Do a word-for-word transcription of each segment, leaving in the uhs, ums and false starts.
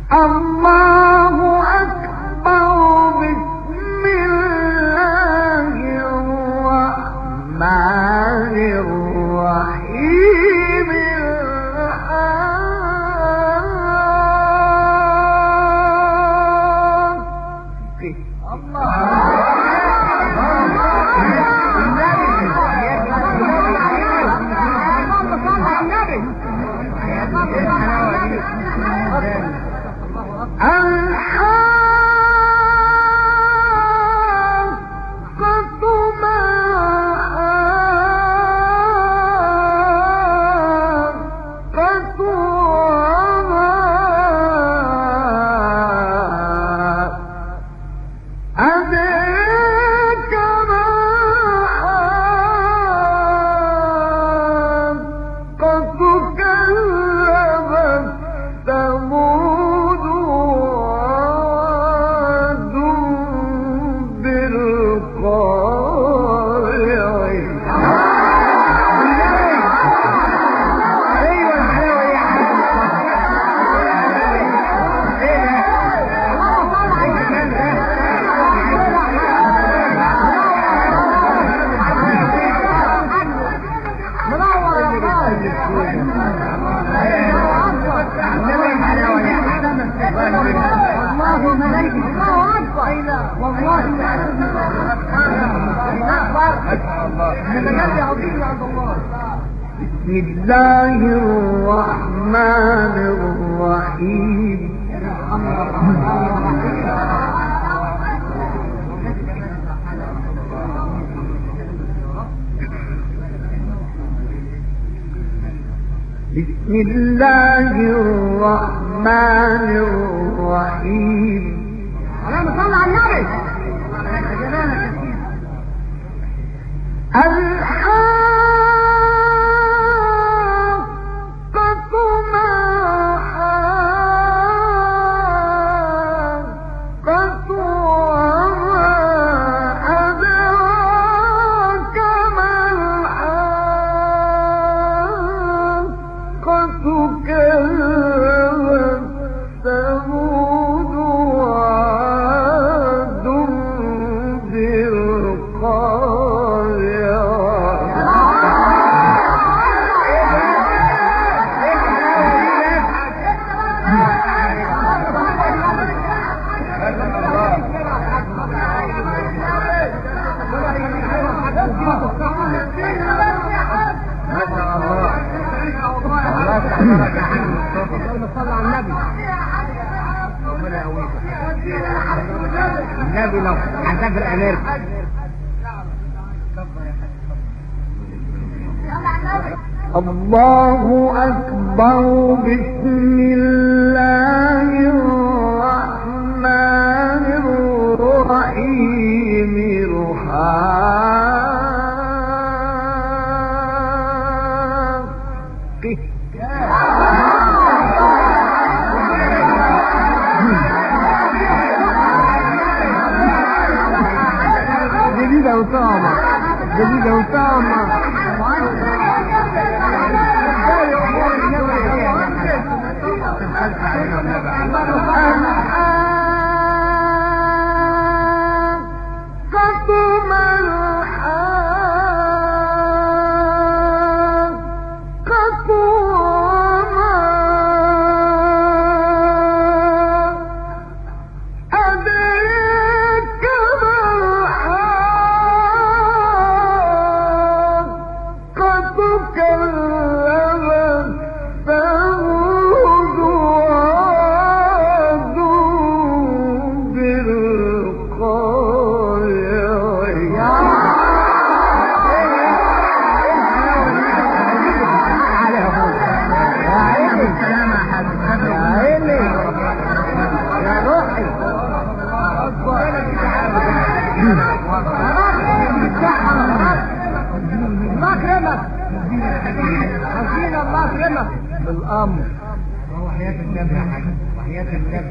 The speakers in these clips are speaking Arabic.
بسم الله الرحمن الرحيم. بسم الله الرحمن الرحيم. اللهم صل على النبي. الحاقة ما حاقة وما أدراك ما الحاقة كذبت ثمود وعاد بالقارعة. النبي لو هسافر امريكا. الله أكبر. بسم الله الرحمن الرحيم. الحاقة جديدة وطامة جديدة وطامة. الحاقة ما الحاقة وما أدراك ما الحاقة كذبت ثمود وعاد بالامر. هو حياة النبي يا حاج، وحياة النبي.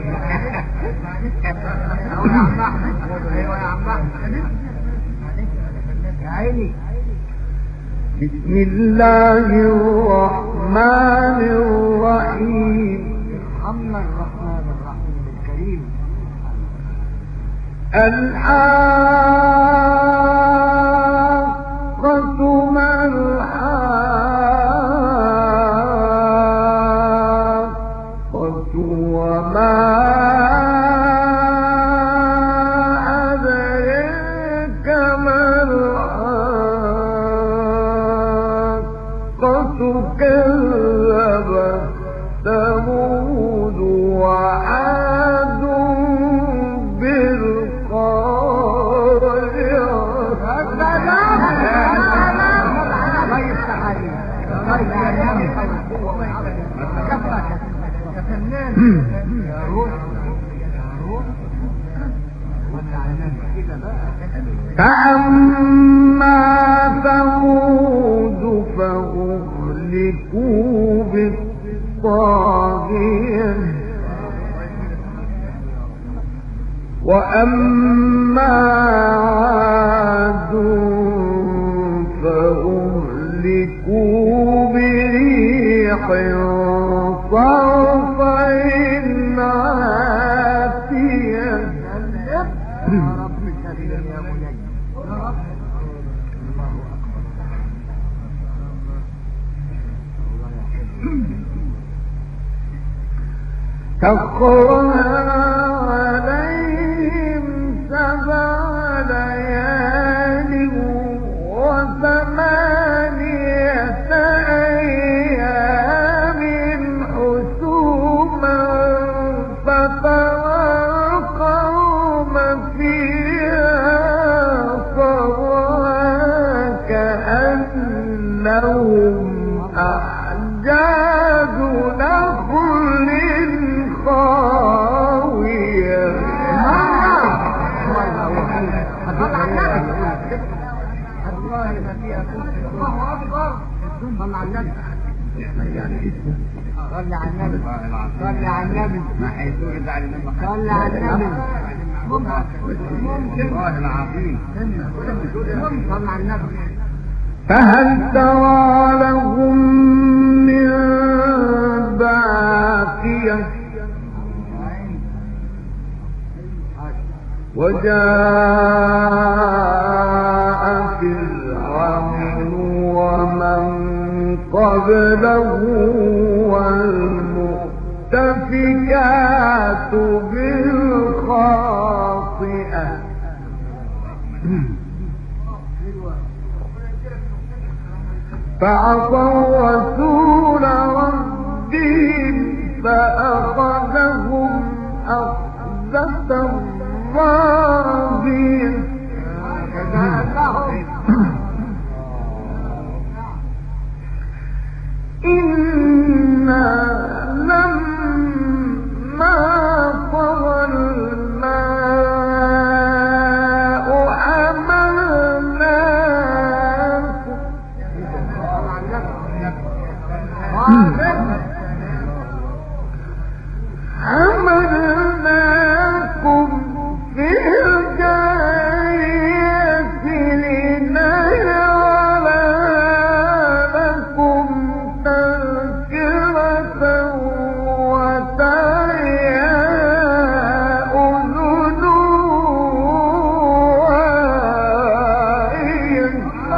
يا عم احمد، ايوه يا عم احمد. يا عيني. بسم الله الرحمن الرحيم. ارحمنا الرحمن الرحيم الكريم. الحاقة ما الحاقة وما أدريك ما الحاقة كذبت ثمود وعاد فأما ثمود فأهلكوا بالطاغية وأما عاد فأهلكوا بريح صرصر عاتية. سخرها عليهم سبع ليال وثمانية أيام حسوما فترى القوم فيها صرعى كأنهم أعجاز نخل خاوية. الله أكبر. صل على النبي. صل على النبي. صل على النبي. ما حيثوه يزعل لما صل على النبي. ممكن والله العظيم. صل على النبي. فهل ترى لهم من باقية وجاء فرعون ومن قبله والمؤتفكات بالخاطئة فعصوا رسول ربهم فأخذهم أخذة رابية. إنا لما طغى الماء حملناكم في الجارية لنجعل لكم تذكرة وتعيا أذن واعية.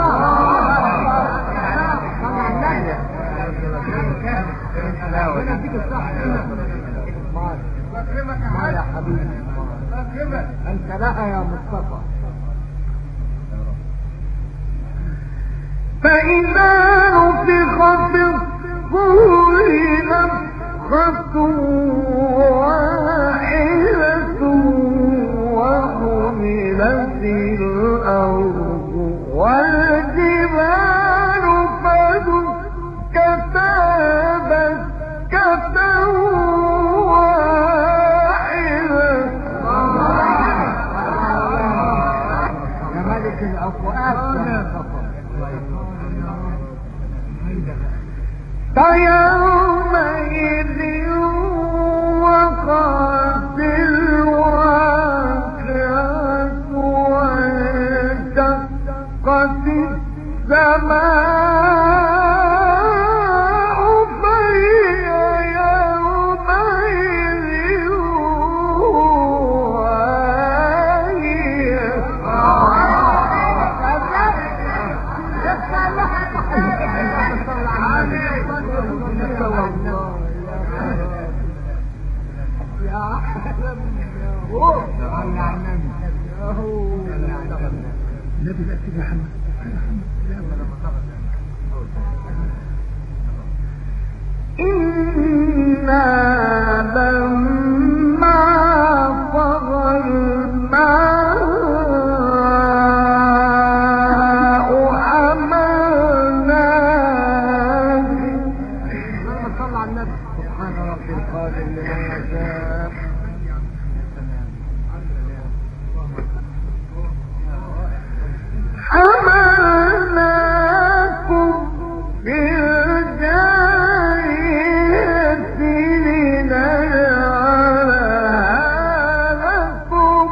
يا حبيبي أنت لها يا مصطفى. فإذا نفخ في الصور نفخة واحدة وحملت الأرض والجبال فدكتا دكة فيومئذ صلى على النبي. النبي بقى كده محمد. إنا لما طغى الماء حملناه. لما صلى على النبي. سبحان ربي القادر لمن يشاء. حملناكم بالجارية لنجعلها لكم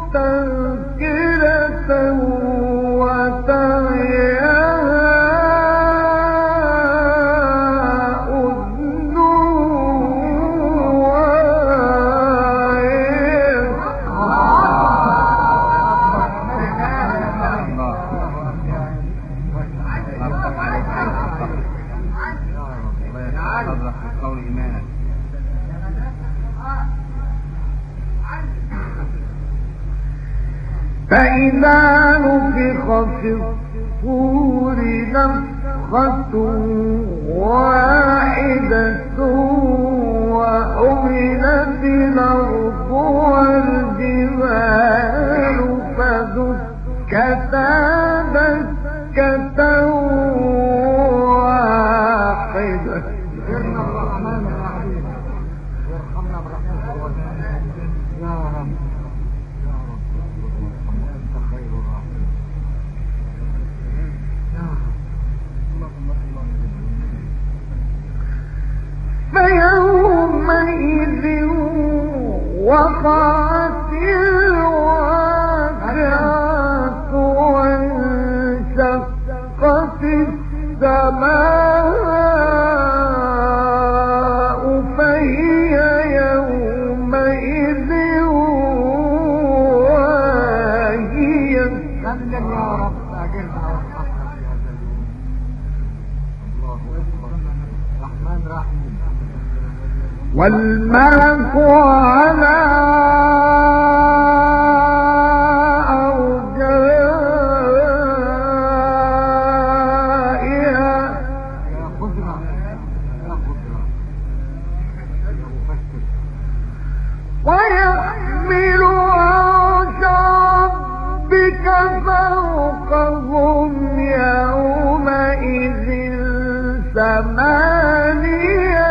تذكرة وتعيها أذن فإذا نفخ في الصور نفخة واحدة وحملت الأرض والجبال فدكتا دكة واحدة. الرحمن الرحيم يرحمنا برحمته يا رب. فيومئذ وقعت الواقعة وانشقت السماء فهي يومئذ واهية. سلم يا رب أجرنا وارحمنا في هذا اليوم. الله أكبر. رحمن رحيم. والملك على أرجائها. يا قدرة يا قدرة يا مفكر. ويحمل عرش ربك فوقهم يومئذ ثمانية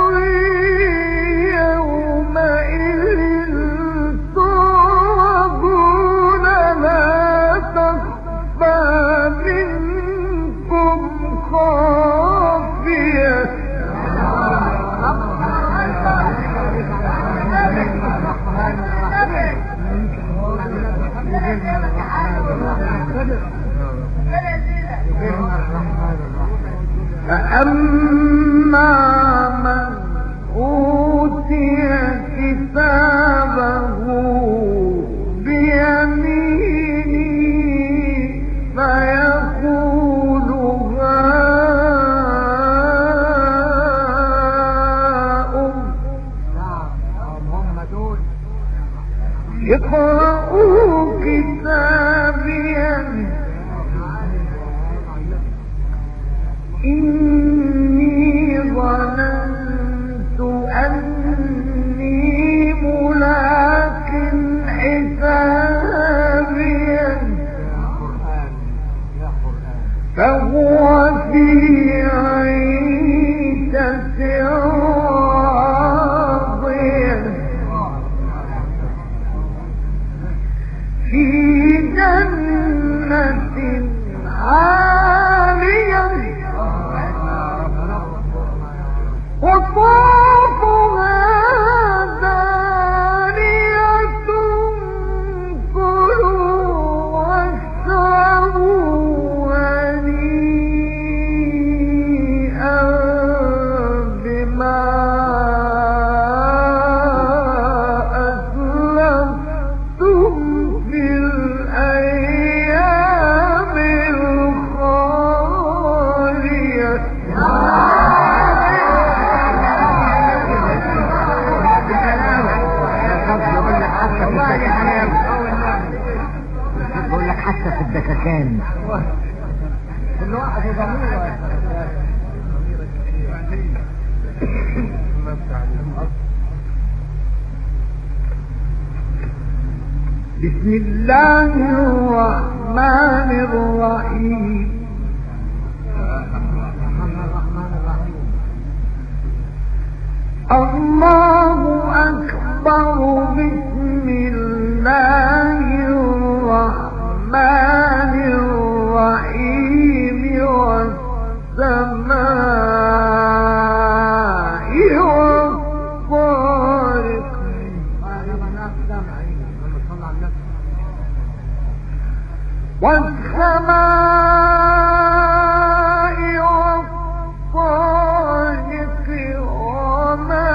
فأما من أوتي كتابه بيمينه فيقول هاؤم اقرءوا كتابيه إني ظننت أني ملاق حسابيه فهو في عيشة راضية في جنة الدكاكان. كل واحد يضمنه. بسم الله الرحمن الرحيم. الله أكبر. بسم الله الرحمن الرحيم. والسماء والطارق. والسماء والطارق وما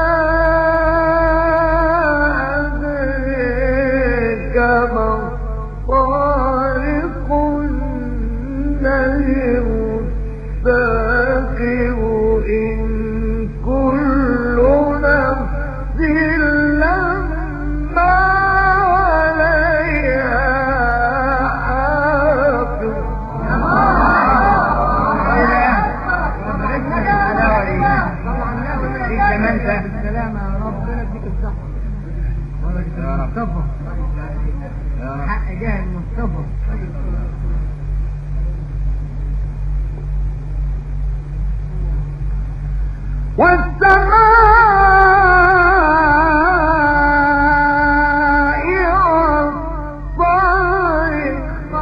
أدريك ما الطارق. النجم الثاقب. إن كل نفس لما عليها حافظ. بالسلامة يا رب. ربنا يديك الصحة يا مصطفى. حق جاه المصطفى. والسماء والطارق.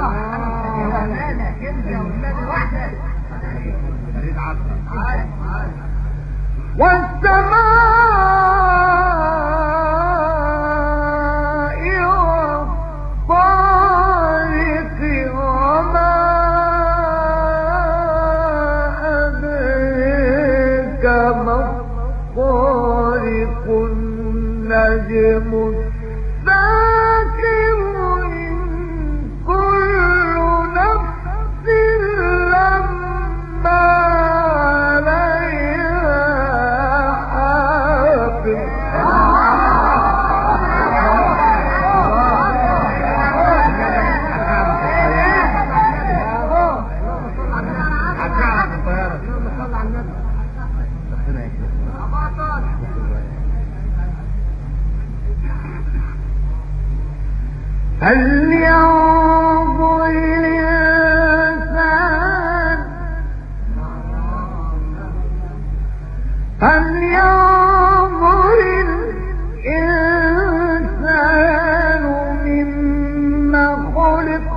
والسماء والطارق وما أدريك ما الطارق. النجم الثاقب. إن كل نفس لما عليها حافظ. هل ينظر الإنسان هل ينظر الإنسان مما خلق.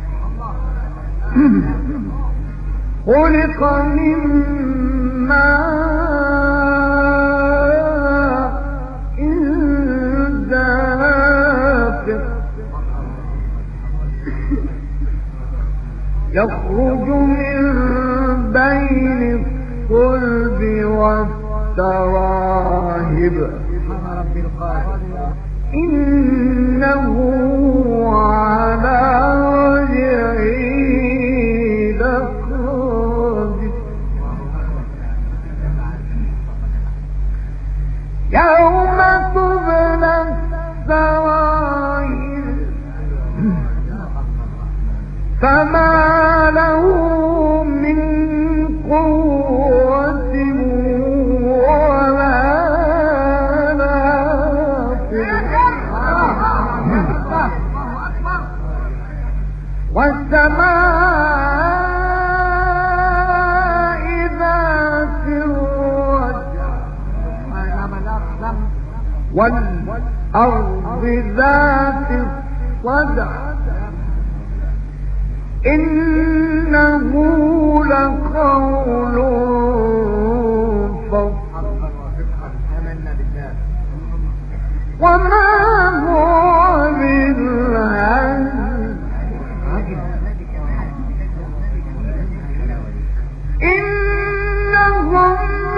خلق من ماء دافق. يخرج من بين الصلب والتراهب. إنه على رجعه لقادر. يوم تبلى السرائر فما له من قوة ولا ناصر. والسماء ذات الرجع والأرض ذات الصدع. إنه لقول فصل وما هو بالهزل. إنهم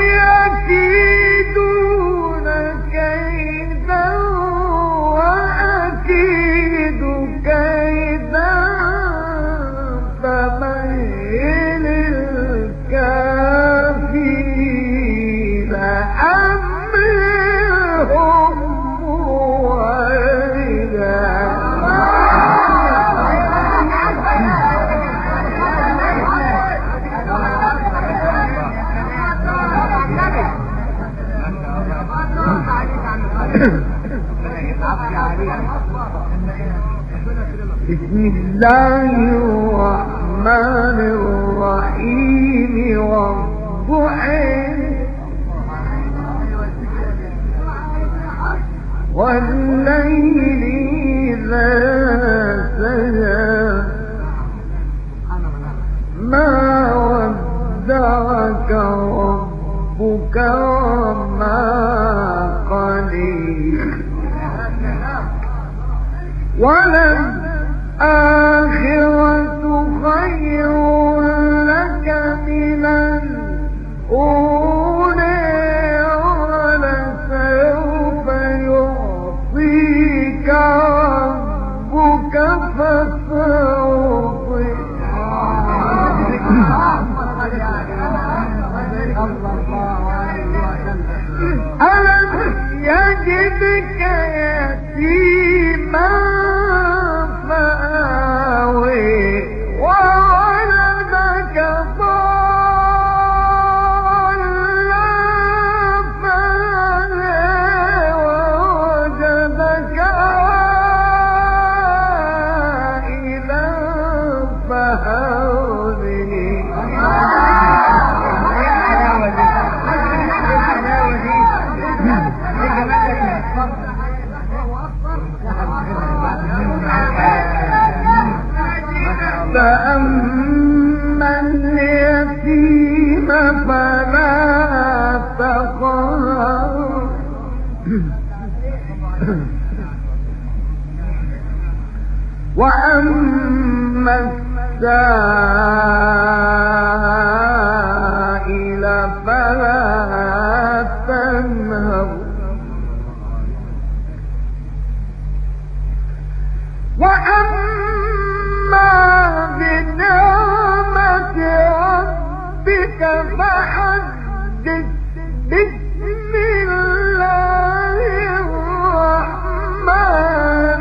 يكيدون كيدا وأكيد كيدا فمهل الكافرين أمرهم رويدا. بسم الله الرحمن الرحيم والضحى والليل إذا سجى ما ودعك ربك وما قليل وللآخرة خير لك من الأولى ولسوف يعطيك ربك فترضى ألم يجدك يتيما فآوي وولدك ضالا فهدى ووجدك عائلا فأغنى فأما اليتيم فلا تقهر وأما السائل فلا تنهر وأما بنعمة ربك فحدث بسم الله الرحمن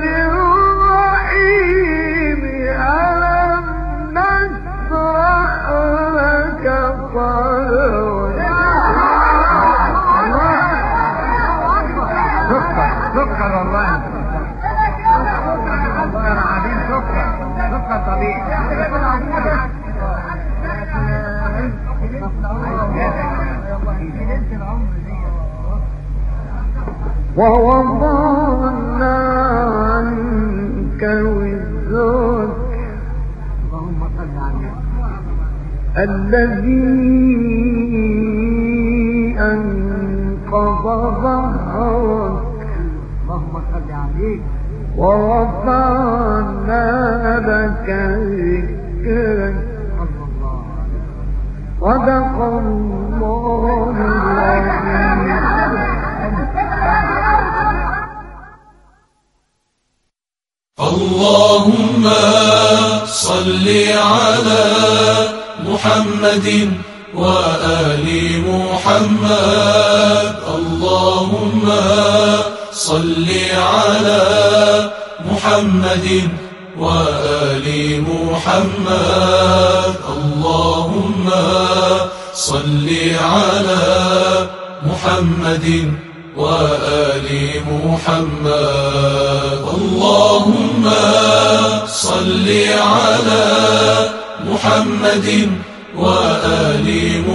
الرحيم ألم نشرح لك صدرك سكر والله سكر عديد سكر سكر طبيعي ووضعنا عنك وزرك الذي أنقض ظهرك ورفعنا لك ذكرك صدق الله العظيم. اللهم صل على محمد وآل محمد. اللهم صل على محمد وآل محمد. اللهم صل على محمد وآل محمد. اللهم صل على محمد وآل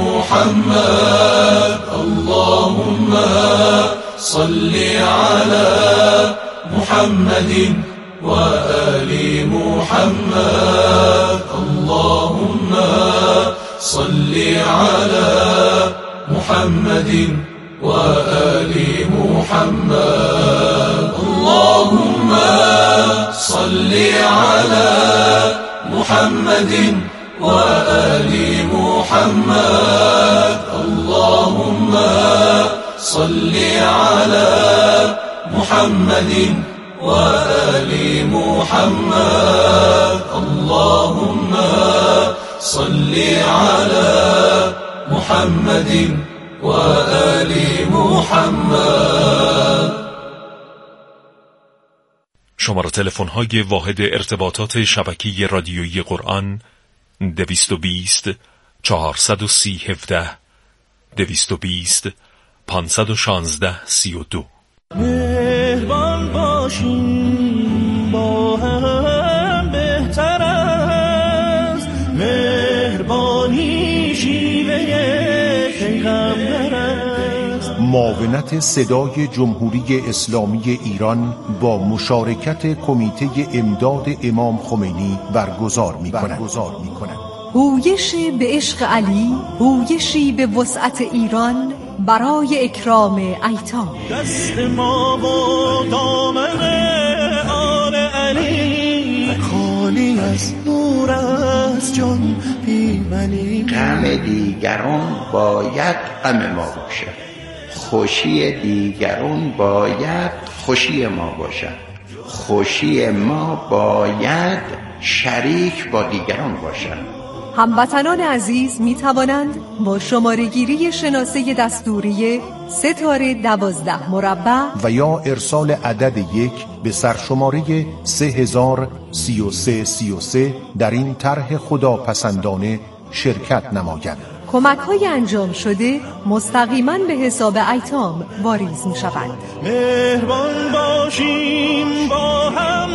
محمد. اللهم صل على محمد وآل محمد. اللهم صل على محمد وآل محمد. اللهم صل على محمد وآل محمد. اللهم صل على محمد وآل محمد. اللهم صل على محمد وآل محمد. شماره تلفن های واحد ارتباطات شبکه رادیویی قرآن دویست و بیست چهارصد و سی هفده دویست و بیست پانصد و شانزده سی و دو. مهربان باشیم با هم بهتر است، مهربانی شیوه پیغمبر است. معاونت صدای جمهوری اسلامی ایران با مشارکت کمیته امداد امام خمینی برگزار می‌کند. هویش به عشق علی، هویشی به وسعت ایران برای اکرام ایتام. دست ما با دامن آل علی، خالی از نور از جان پیمنی. غم دیگران باید غم ما باشد، خوشی دیگران باید خوشی ما باشد، خوشی ما باید شریک با دیگران باشد. هموطنان عزیز می توانند با شماره‌گیری شناسه دستوری ستاره دوازده مربع و یا ارسال عدد یک به سرشماره سه هزار سی و سه سی و سه در این طرح خداپسندانه شرکت نمایند. کمک های انجام شده مستقیما به حساب ایتام واریز می شوند. مهربان باشیم با هم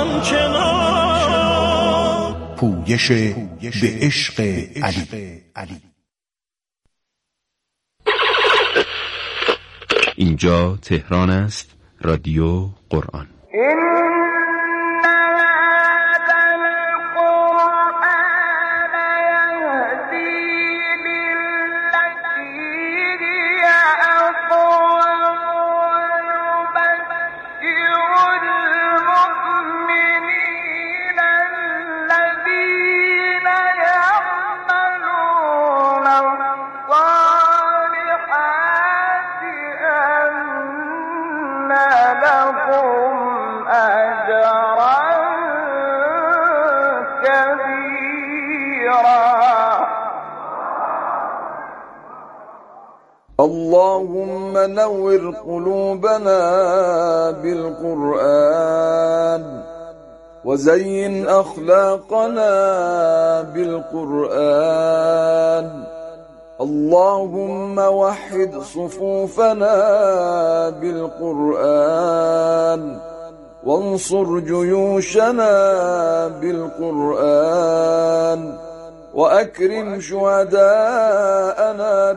همچنان. پویش به عشق علی. اینجا تهران است، رادیو قرآن. اللهم نور قلوبنا بالقرآن وزين أخلاقنا بالقرآن. اللهم وحد صفوفنا بالقرآن وانصر جيوشنا بالقرآن وأكرم شهداءنا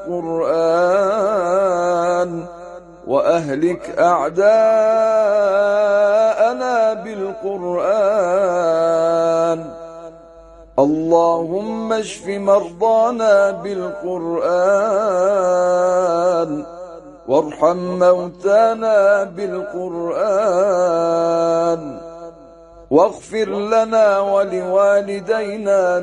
بالقرآن وأهلك أعداءنا بالقرآن. اللهم اشف مرضانا بالقرآن وارحم موتانا بالقرآن واغفر لنا ولوالدينا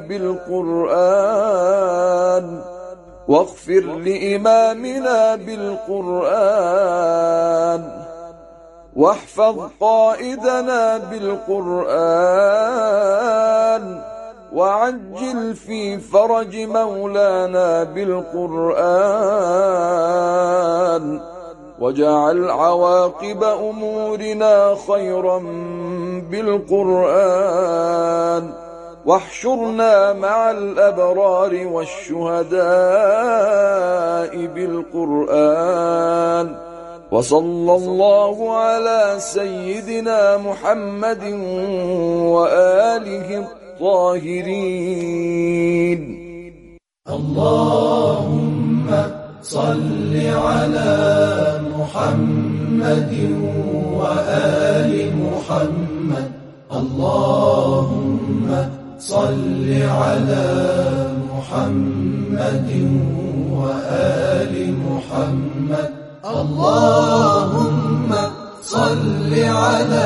بالقرآن واغفر لإمامنا بالقرآن واحفظ قائدنا بالقرآن وعجل في فرج مولانا بالقرآن واجعل عواقب أمورنا خيرا بالقرآن واحشرنا مع الأبرار والشهداء بالقرآن. وصلى الله على سيدنا محمد وآله الطاهرين. اللهم صل على محمد وآل محمد. اللهم صل على محمد وآل محمد. اللهم صل على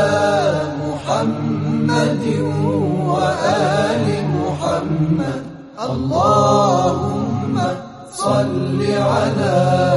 محمد وآل محمد. اللهم صل على